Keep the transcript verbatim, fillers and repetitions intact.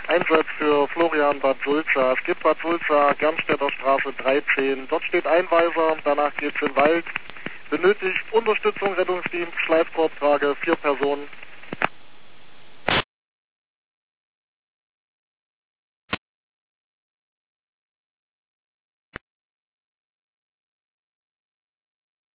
Einsatz für Florian Bad Sulza. Es gibt Bad Sulza, Gernstädter Straße dreizehn. Dort steht Einweiser, danach geht's in den Wald. Benötigt Unterstützung, Rettungsdienst, Schleifkorbtrage, vier Personen.